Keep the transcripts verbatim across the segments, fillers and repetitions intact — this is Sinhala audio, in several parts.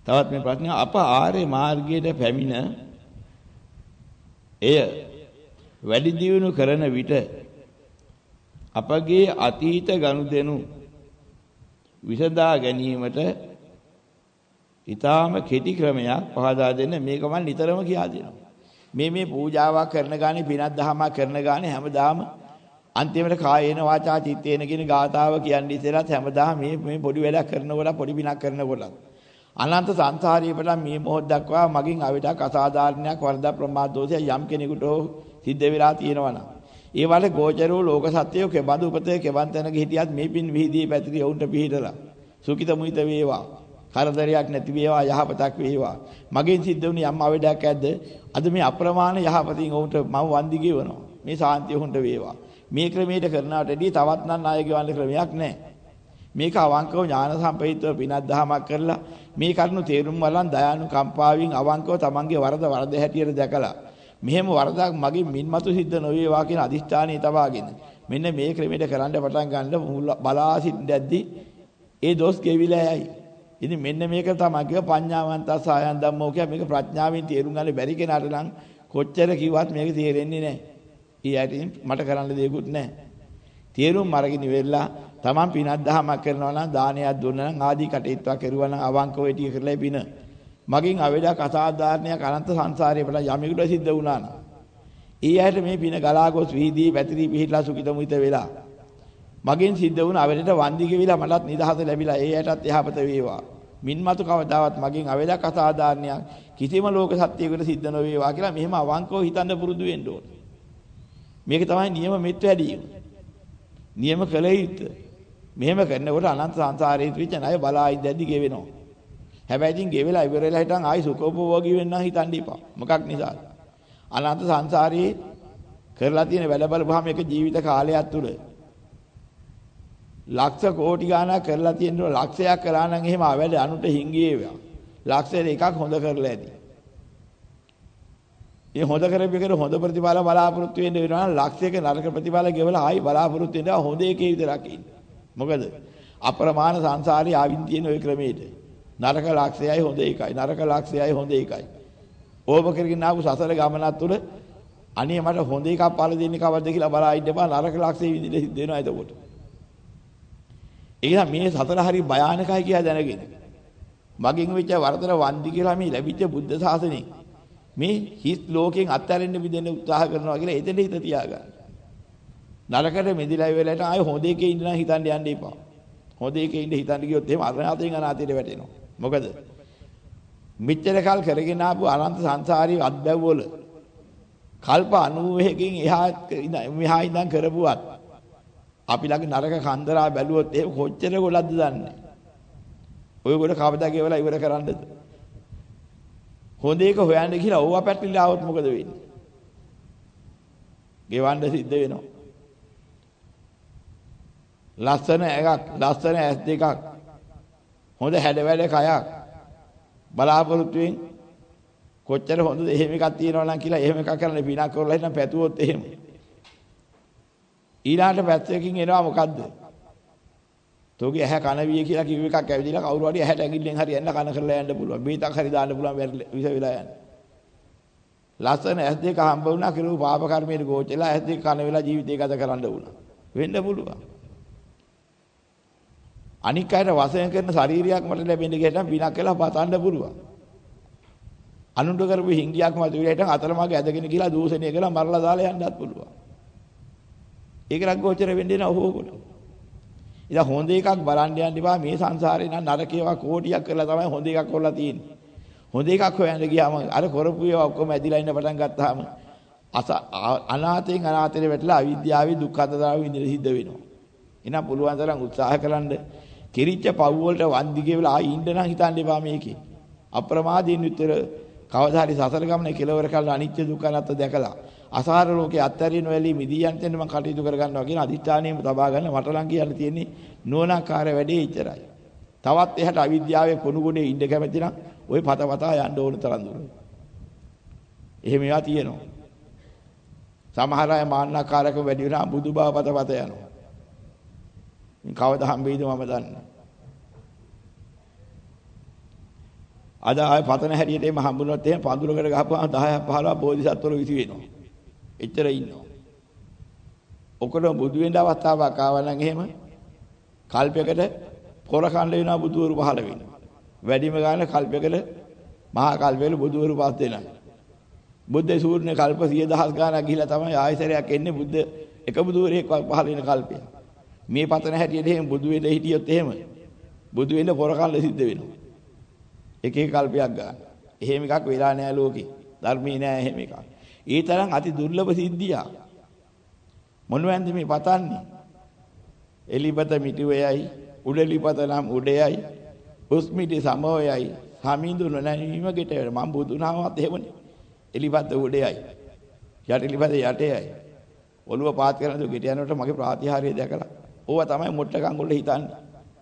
තවත් මේ ප්‍රශ්නය අප ආර්ය මාර්ගයට පැමිණ එය වැඩි දියුණු කරන විට අපගේ අතීත ගනුදෙනු විසඳා ගැනීමට ඊටාම කෙටි ක්‍රමයක් පහදා දෙන්න මේක මම නිතරම කියා දෙනවා. මේ මේ පූජාවක් කරන ගානේ පිනක් දහමක් කරන ගානේ හැමදාම අන්තිමට කායේන වාචා චිත්තේන කියන ගාතාව කියන්නේ ඉතලත් හැමදාම මේ මේ පොඩි වැඩක් කරනකොට පොඩි පිනක් කරනකොට අනන්ත සංසාරයේපට මේ මොහොත දක්වා මගින් අවිතක් අසාධාරණයක් වරදක් ප්‍රමාද දෝෂය යම් කෙනෙකුට සිද්ධ වෙලා තියෙනවා නම් ඒ වල ගෝචරෝ ලෝක සත්‍යෝ කෙබඳු උපතේ කෙවන් තැනක හිටියත් මේ පින් විහිදී පැතිරි වුන්ට පිහිටලා සුඛිත මුහිත වේවා කරදරයක් නැති වේවා යහපතක් වේවා මගෙන් සිද්ධ වුණ යම් අවඩයක් ඇද්ද අද මේ අප්‍රමාණ යහපතින් වුන්ට මම වන්දි ගෙවනවා මේ සාන්තිය වුන්ට වේවා මේ ක්‍රමයට කරනවටදී තවත් නම් ණය ගෙවන්න ක්‍රමයක් නැහැ මේක අවංකව ඥාන සම්ප්‍රයුක්තව පිනක් දහමක් කරලා මේ කරුණු තේරුම් වලන් දයානුකම්පාවෙන් අවංකව තමන්ගේ වරද වරද හැටියට දැකලා මෙහෙම වරදක් මගේ මින්මතු සිද්ධ නොවේවා කියන අදිෂ්ඨානය තබාගෙන මෙන්න මේ ක්‍රමයට කරන්න පටන් ගන්න බලා සිටින්දැද්දි ඒ දොස් ගෙවිලා යයි. ඉතින් මෙන්න මේක තමයි කිය පඤ්ඤාවන්ත සායන් ධම්මෝ කිය මේක ප්‍රඥාවෙන් තේරුම් ගන්න බැරි කෙනාට නම් කොච්චර කිව්වත් මේක තේරෙන්නේ නැහැ. ඊයටින් මට කරන්න දෙයක්වත් නැහැ. තේරුම් අරගෙන ඉවෙලා තමන් පිනක් දහමක් කරනවා නම් දානයක් දුන්නා නම් ආදී කටයුත්තක් කරුවා නම් අවංකව ටික කරලා පින මගින් අවේදක් අසාධාරණයක් අනන්ත සංසාරේ වල යමෙකුට සිද්ධ වුණා නම් ඊ ඇයට මේ පින ගලා ගොස් වීදී පැතිරි පිහිట్లా සුඛිත මුහිත වෙලා මගින් සිද්ධ වුණ අවේදට වන්දි ගෙවිලා මටත් නිදහස ලැබිලා ඒ ඇයටත් යහපත වේවා මින්මතු කවදාවත් මගින් අවේදක් අසාධාරණයක් කිසිම ලෝක සත්‍යයකට සිද්ධ නොවේවා කියලා මෙහෙම අවංකව හිතන්න පුරුදු වෙන්න ඕනේ. මේක තමයි නියම මෙත් වැඩිම. නියම කළ යුත්තේ. මෙහෙම කරනකොට අනන්ත සංසාරයේ විච ණය බලා ඉඳද්දි ගෙවෙනවා. හැබැයි ඉතින් ගෙවෙලා ඉවරලා හිටන් ආයි සුඛෝපභෝගී වෙන්න හිතන්න එපා. මොකක් නිසාද? අනන්ත සංසාරයේ කරලා තියෙන වැඩ බලපුවාම මේක ජීවිත කාලයක් තුල ලක්ෂ කෝටි ගාණක් කරලා තියෙනවා ලක්ෂයක් කරා නම් එහෙම වැඩ අනුට හිංගියේවා. ලක්ෂයට එකක් හොඳ කරලා ඇති. මේ හොඳ කරපෙකට හොඳ ප්‍රතිඵල බලාපොරොත්තු වෙන්න වෙනවා නම් ලක්ෂයක නරක ප්‍රතිඵල ගෙවලා ආයි බලාපොරොත්තු වෙනවා හොඳ එකේ විතරක් ඉන්න. මොකද අප්‍රමාණ සංසාරේ ආවින් තියෙන ওই ක්‍රමයට නරක ලක්ෂයයි හොඳ එකයි නරක ලක්ෂයයි හොඳ එකයි ඕම කරගෙන ආපු සසර ගමනක් තුල අනේ මට හොඳ එකක් පාල දෙන්නේ කවද්ද කියලා බලා ඉන්න එපා නරක ලක්ෂය විදිහට සිද්ධ වෙනවා එතකොට ඒක මේ සතර හරි භයානකයි කියලා දැනගෙන මගින් වෙච්ච වරදට වන්දි කියලා මේ ලැබිච්ච බුද්ධ ශාසනය මේ හිස් ලෝකයෙන් අත්හැරෙන්න මිදෙන්න උත්සාහ කරනවා කියලා එතන හිත තියාගන්න නරකට මෙදිලා වෙලට ආයෙ හොඳ එකේ ඉඳලා හිතන්න යන්න එපා හොඳ එකේ ඉඳ හිතන්න ගියොත් එහෙම අරහතෙන් අනාතයට වැටෙනවා මොකද මෙච්චර කල් කරගෙන ආපු අනන්ත සංසාරී අත්බැව් වල කල්ප අනූවකින් එහා මෙහා ඉඳන් කරපුවත් අපි ළඟ නරක කන්දරා බැලුවොත් එහෙම කොච්චර ගොඩක්ද දන්නේ ඔය ගොඩ කවදා ගෙවලා ඉවර කරන්නද හොඳ එක හොයන්න කියලා ඕවා පැටලිලා આવොත් මොකද වෙන්නේ ගෙවන්න සිද්ධ වෙනවා ලස්සන එකක් ලස්සන ඇස් දෙකක් හොඳ හැඩ වැඩ කයක් බලාපොරොත්තුෙන් කොච්චර හොඳද එහෙම එකක් තියෙනවා නම් කියලා එහෙම එකක් කරන්න පිනක් කරලා හිටන් පැතුවොත් එහෙම ඊළාට පැත්තකින් එනවා මොකද්ද? තෝගේ ඇහැ කන විය කියලා කිව් එකක් ඇවිදලා කවුරු හරි ඇහැට ඇඟිල්ලෙන් හරි යන්න කන කරලා යන්න පුළුවන්. බීතක් හරි දාන්න පුළුවන් විස වෙලා යන්න. ලස්සන ඇස් දෙක හම්බ වුණා කියලා පාප කර්මයේ ගෝචෙලා ඇස් දෙක කන වෙලා ජීවිතය ගත කරන්න වුණා. වෙන්න පුළුවන්. අනික් අයට වශයෙන් කරන ශරීරයක් මට ලැබෙන්න ගියටම පිනක් කියලා පතන්න පුළුවන්. අනුන්ට කරපු හිංගියක් මත විලයටම අතරමඟ ඇදගෙන ගිහලා දූෂණය කළා මරලා දාලා යන්නත් පුළුවන්. ඒක රක් ගෝචර වෙන්නේ නැ ඔහොකොට. ඉතින් හොඳ එකක් බලන්න යන්න ඉපා මේ සංසාරේ නම් නරකේවා කෝටියක් කරලා තමයි හොඳ එකක් කරලා තියෙන්නේ. හොඳ එකක් හොයන්න ගියාම අර කරපු ඒවා ඔක්කොම ඇදිලා ඉන්න පටන් ගත්තාම අනාතෙන් අනාතේ වැටලා අවිද්‍යාවේ දුක්ඛ අතදාව විඳින සිද්ධ වෙනවා. එහෙනම් පුළුවන් තරම් උත්සාහ කරන්න කිරිච්ච පව් වලට වන්දි ගෙවලා ආ ඉන්න නම් හිතන්න එපා මේකේ. අප්‍රමාදීන් විතර කවදා හරි සසර ගමනේ කෙලවර කළ අනිත්‍ය දුක්ඛ අනාත්ම දැකලා අසාර ලෝකේ අත්තරින වෙලී මිදියන්ට මම කටයුතු කර ගන්නවා කියන අදිෂ්ඨානයෙම තබා ගන්න මට ලං කියන්න තියෙන්නේ නෝනාකාර වැඩේ ඉතරයි. තවත් එහාට අවිද්‍යාවේ කොණු ගොඩේ ඉන්න කැමති නම් ওই පත පතා යන්න ඕන තරම් දුර. එහෙම ඒවා තියෙනවා. සමහර අය මාන්නකාරකම වැඩි වෙනා බුදුබව පත පත යනවා. මින් කවදා හම්බෙයිද මම දන්නේ. අද ආය පතන හැටියට එම හම්බුනොත් එහෙම පඳුරකට ගහපුවාම දහයක් පහළොවක් බෝධිසත්වරු විසි වෙනවා. එච්චර ඉන්නවා. ඔකට බුදු වෙන්න අවස්ථාවක් ආවා නම් එහෙම කල්පයකට පොර කණ්ඩ වෙනවා බුදුවරු පහළ වෙනවා. වැඩිම ගාන කල්පයකට මහා කල්පවල බුදුවරු පස් දෙනා. බුද්ධ සූර්ණ කල්ප සිය දහස් ගානක් ගිහිලා තමයි ආයතරයක් එන්නේ බුද්ධ එක බුදුවරයෙක් පහළ වෙන කල්පය. මේ පතන හැටියට එහෙම බුදු වෙන්න හිටියොත් එහෙම බුදු වෙන්න පොර කණ්ඩ සිද්ධ වෙනවා. එක එක කල්පයක් ගන්න. එහෙම එකක් වෙලා නැහැ ලෝකේ. ධර්මී නැහැ එහෙම එකක්. ඒ තරම් අති දුර්ලභ සිද්ධියක්. මොනවන්ද මේ පතන්නේ? එලිපත මිටුවේයයි, උඩලිපත නම් උඩයයි, උස්මිටි සමෝයයි, සමිඳු නොනැනීම ගෙට මම බුදුනාමත් එහෙමනේ. එලිපත උඩයයි, යටිලිපත යටයයි. ඔළුව පාත් කරන දු ගෙට යනකොට මගේ ප්‍රාතිහාර්යය දැකලා ඕවා තමයි මොට්ටකම් වල හිතන්නේ.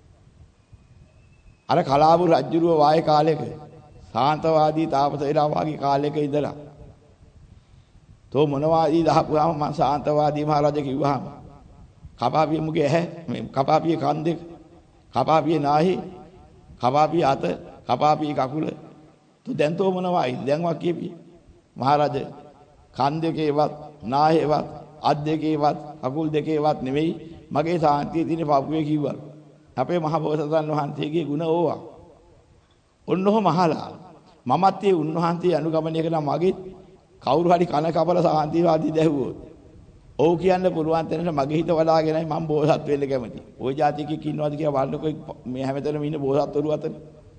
අර කලාවු රජුරුව වායේ කාලයක සාන්තවාදී තාපස වෙලා වාගේ කාලයක ඉඳලා තෝ මොනවාදී දහපුවාම මම සාන්තවාදී මහරජා කිව්වහම කපාපිය මුගේ ඇහැ මේ කපාපිය කන් දෙක කපාපිය නාහි කපාපිය අත කපාපිය කකුල તો දැන් තෝ මොනවායි දැන් වා කියපි මහරජා කන් දෙකේවත් නාහේවත් අත් දෙකේවත් කකුල් දෙකේවත් නෙවෙයි මගේ සාන්තිය තියෙන පපුවේ කිව්වා අපේ මහ බෝසතාණන් වහන්සේගේ ගුණ ඕවා ඔන්නෝම මහලා මමත් ඒ උන්වහන්සේ අනුගමනය කළා මගේ කවුරු හරි කන කපල සාන්තිවාදී දැහුවොත් ඔව් කියන්න පුළුවන් තැනට මගේ හිත වලාගෙනයි මම බෝසත් වෙන්න කැමති. ওই જાතිකෙක් ඉන්නවද කියලා බලන්නකො මේ හැමතැනම ඉන්න බෝසත්වරු අතර.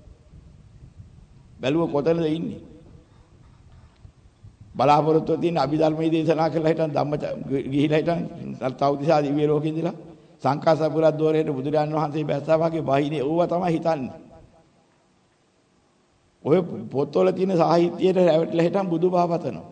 බැලුව කොතනද ඉන්නේ? බලාපොරොත්තු තියෙන අභිධර්මයේ දේශනා කළා හිටන් ධම්ම ගිහිලා හිටන් තවතිසා දිව්‍ය ලෝකෙ ඉඳලා සංකාසපුරත් දෝරේට බුදුරජාන් වහන්සේ බැස්සා වගේ බහිනේ ඕවා තමයි හිතන්නේ. ඔය පොත්වල තියෙන සාහිත්‍යයට රැවටිලා හිටන් බුදුබව පතනවා.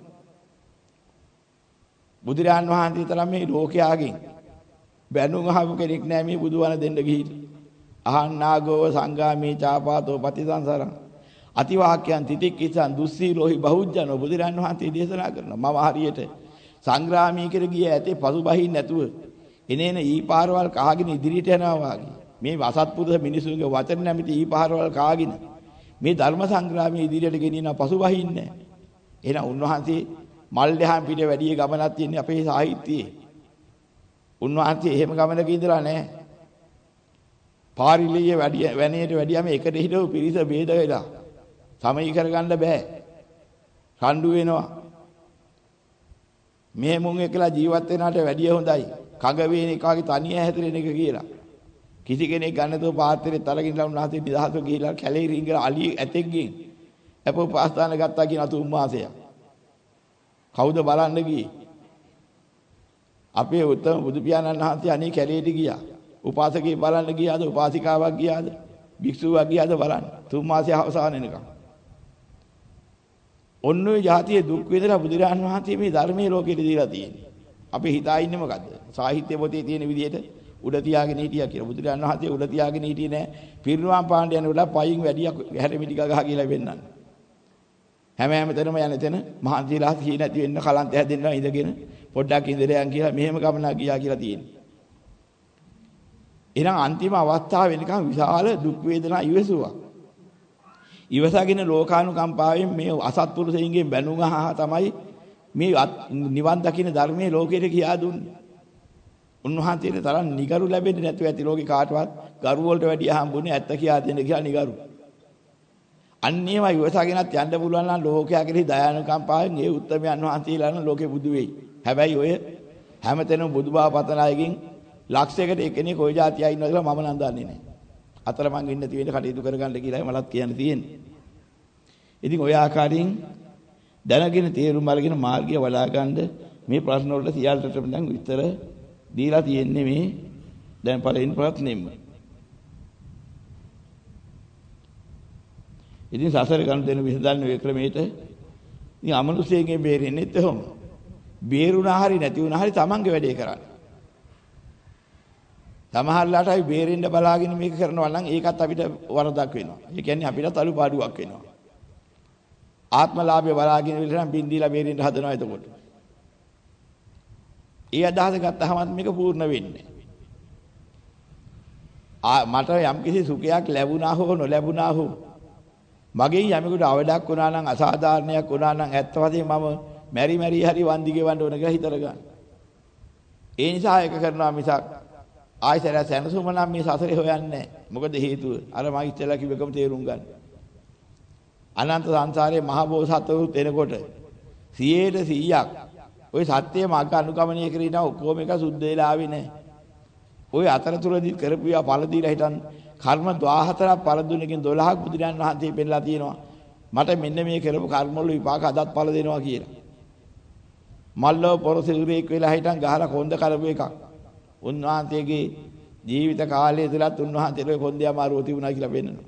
බුදුරජාන් වහන්සේ තරම් මේ ලෝකයාගෙන් බැනුම් අහපු කෙනෙක් නෑ මේ බුදුවන දෙන්න ගිහින්. අහන්නාගෝ සංගාමී චාපාතෝ පතිසංසරං අතිවාක්‍යයන් තිතික්කිසං දුස්සීලෝහි බහුජ්ජනෝ බුදුරජාන් වහන්සේ දේශනා කරනවා. මම හරියට සංග්‍රාමී කර ගිය ඇතේ පසුබහින් නැතුව එනේන ඊපාරවල් කහගෙන ඉදිරියට යනවා වාගේ. මේ වසත්පුරුෂ මිනිසුන්ගේ වචන නැමැති ඊපාරවල් කහගෙන මේ ධර්ම සංග්‍රාමයේ ඉදිරියට ගෙනියන පසුබහින්නේ. එහෙනම් උන්වහන්සේ මල් දහම් පිට වැඩි ගමනක් තියෙන අපේ සාහිත්‍යයේ. උන්වහන්සේ එහෙම ගමනක ඉඳලා නැහැ. පාරිලිය වැඩි වැණේට වැඩියම එකට හිටව පිරිස ભેද වෙලා සමයි කරගන්න බෑ. රණ්ඩු වෙනවා. මේ මුන් එකලා ජීවත් වෙනාට වැඩිය හොඳයි. කග වේන එකාගේ තනිය හැතරෙන එක කියලා. කිසි කෙනෙක් ගන්නතෝ පාත්‍රෙත් අරගෙන උන්වහන්සේ නිදහසව ගිහිලා කැලේ රිංගලා අලි ඇතෙක්ගෙන් අපෝ පාස්තාන ගත්තා කියන අතුම් මාසය. කවුද බලන්න ගියේ? අපේ උත්තම බුදු පියාණන් වහන්සේ අනේ කැලේට ගියා. උපාසකේ බලන්න ගියාද? උපාසිකාවක් ගියාද? භික්ෂුවක් ගියාද බලන්න. තුන් මාසය අවසාන වෙනකම්. ඔන්න ඔය જાතියේ දුක් විඳලා බුදුරජාණන් වහන්සේ මේ ධර්මයේ ලෝකෙට දීලා තියෙන්නේ. අපි හිතා ඉන්නේ මොකද්ද? සාහිත්‍ය පොතේ තියෙන විදිහට උඩ තියාගෙන හිටියා කියලා. බුදුරජාණන් වහන්සේ උඩ තියාගෙන හිටියේ නෑ. පිරිනුවම් පාණ්ඩ යනකොට පයින් වැඩියක් හැරමිටි ගහ කියලා වෙන්නන්නේ. හැම හැම තැනම යන තැන මහන්සියලා සී නැති වෙන්න කලන්ත හැදෙන්න ඉඳගෙන පොඩ්ඩක් ඉඳලා යන් කියලා මෙහෙම ගමනක් ගියා කියලා තියෙනවා. එහෙනම් අන්තිම අවස්ථාව වෙනකන් විශාල දුක් වේදනා ඉවසුවා. ඉවසගෙන ලෝකානුකම්පාවෙන් මේ අසත්පුරුෂයින්ගෙන් බැනුම් අහා තමයි මේ නිවන් දකින්න ධර්මයේ ලෝකෙට කියා දුන්නේ. උන්වහන්සේට තරම් නිගරු ලැබෙන්නේ නැතුව ඇති ලෝකේ කාටවත් ගරු වලට වැඩිය හම්බුනේ ඇත්ත කියා දෙන්න කියලා නිගරු. අන්නේම ඉවසගෙනත් යන්න පුළුවන් නම් ලෝකයා කෙරෙහි දයානුකම්පාවෙන් ඒ උත්තමයන් වහන්සේලා නම් ලෝකෙ බුදු වෙයි. හැබැයි ඔය හැමතැනම බුදුබව පතන අයගෙන් ලක්ෂයකට එක්කෙනෙක් ওই જાතිය ඉන්නවා කියලා මම නම් දන්නේ නැහැ. අතරමං ඉන්න තියෙන කටයුතු කරගන්න කියලායි මලත් කියන්න තියෙන්නේ. ඉතින් ඔය ආකාරයෙන් දැනගෙන තේරුම් අරගෙන මාර්ගය වඩා ගන්න මේ ප්‍රශ්න වලට සියල්ලටම දැන් විතර දීලා තියෙන්නේ මේ දැන් පළවෙනි ප්‍රශ්නෙම. ඉතින් සසර ගන්න දෙන විසඳන්න වේ ක්‍රමයට ඉතින් අමනුෂ්‍යයෙන් බේරෙන්නෙත් එහෙම. බේරුණා හරි නැති වුණා හරි තමන්ගේ වැඩේ කරන්න. සමහරලාට අපි බේරෙන්න බලාගෙන මේක කරනවා නම් ඒකත් අපිට වරදක් වෙනවා. ඒ කියන්නේ අපිට අලුපාඩුවක් වෙනවා. ආත්මලාභය බලාගෙන ඉන්න බින්දීලා බේරෙන්න හදනවා එතකොට. ඒ අදහස ගත්තහම මේක පූර්ණ වෙන්නේ. ආ මට යම්කිසි සුඛයක් ලැබුණා හෝ නොලැබුණා හෝ මගෙන් යමෙකුට අවඩක් වුණා නම් අසාධාරණයක් වුණා නම් ඇත්ත වශයෙන්ම මම මෙරි මෙරි හරි වන්දි ගෙවන්න ඕන කියලා හිතර ගන්න. ඒ නිසා ඒක කරනවා මිසක් ආයතන සැනසුම නම් මේ සසරේ හොයන්නේ නැහැ. මොකද හේතුව අර මම ඉස්සෙල්ලා කිව්වකම තේරුම් ගන්න. අනන්ත සංසාරයේ මහ බෝසත්වරු එනකොට සියයට සීයක් ওই සත්‍ය මාර්ග අනුගමනය කරගෙන ඔක්කොම එක සුද්ධ වෙලා ආවේ නැහැ. ওই අතරතුරදී කරපුවා ඵල දීලා හිටන් කර්ම ද්වාහතරක් ඵල දුන්නකින් දොළහක් බුදුරන් වහන්සේ පෙන්නලා තියෙනවා. මට මෙන්න මේ කරපු කර්ම වල විපාක අදත් ඵල දෙනවා කියලා. මල්ලෝ පොරසිරුරේක් වෙලා හිටන් ගහලා කොන්ද කරපු එකක්. උන්වහන්සේගේ ජීවිත කාලය තුලත් උන්වහන්සේට කොන්දේ අමාරුව තිබුණා කියලා පෙන්නනවා.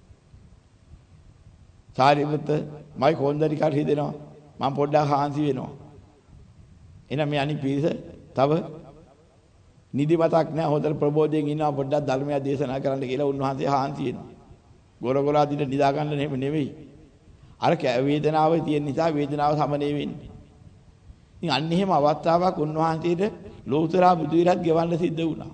සාරිපුත්ත මයි කොන්දරි කර හිතෙනවා. මම පොඩ්ඩක් හාන්සි වෙනවා. එහෙනම් මේ අනිත් පිරිස තව නිදිමතක් නැහැ. හොඳට ප්‍රබෝධයෙන් ඉන්නවා. පොඩ්ඩක් ධර්මය දේශනා කරන්න කියලා උන්වහන්සේ හාන්සි වෙනවා. ගොරගොරා දින නිදා ගන්න නෙමෙයි. අර වේදනාව තියෙන නිසා වේදනාව සමනය වෙන්නේ. ඉතින් අන්න එහෙම අවස්ථාවක් උන්වහන්සේට ලෝතරා බුදු විරත් ගෙවන්න සිද්ධ වුණා.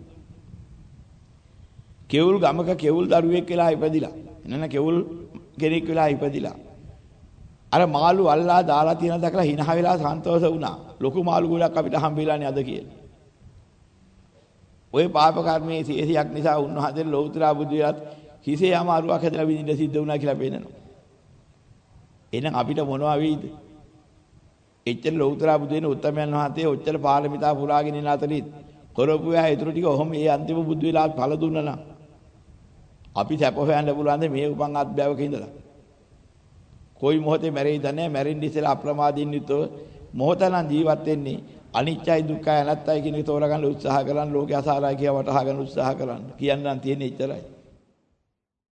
කෙවුල් ගමක කෙවුල් දරුවෙක් වෙලා ඉපදිලා. එනන කෙවුල් කෙනෙක් වෙලා ඉපදිලා. අර මාළු අල්ලා දාලා තියෙන දැකලා හිනහ වෙලා සන්තෝෂ වුණා. ලොකු මාළු ගොඩක් අපිට හම්බෙලානේ අද කියලා. ওই පාප කර්මයේ සියසියක් නිසා උන්වහන්සේ ලෝතරා බුදු විරත් හිසේ අමාරුවක් හැදලා විඳින්න සිද්ධ වුණා කියලා පේනවා. එහෙනම් අපිට මොනවා වෙයිද? එච්චර ලෞතරා බුදු වෙන උත්තමයන් වහන්සේ ඔච්චර පාරමිතා පුරාගෙන ඉන අතරින් කරපු යා ඊටු ටික ඔහොම ඒ අන්තිම බුදු වෙලා ඵල දුන්නා නම් අපි සැප හොයන්න පුළුවන් ද මේ උපන් අත්බෑවක ඉඳලා? කොයි මොහොතේ මැරෙයිද නැහැ. මැරෙන්න ඉස්සෙල්ලා අප්‍රමාදීන් යුතුව මොහොතනම් ජීවත් වෙන්නේ අනිත්‍යයි දුක්ඛයි අනාත්තයි කියන එක තෝරගන්න උත්සාහ කරන් ලෝකේ අසාරයි කියලා වටහා ගන්න උත්සාහ කරන්න. කියන්නම් තියෙන්නේ එච්චරයි.